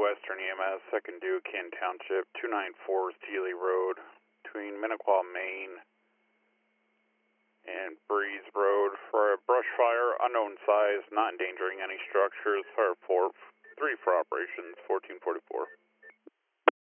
Western EMS, 2nd Duquesne Township, 294 Steely Road, between Minnequaw, Maine, and Breeze Road for a brush fire, unknown size, not endangering any structures. Fire 3 for operations, 1444.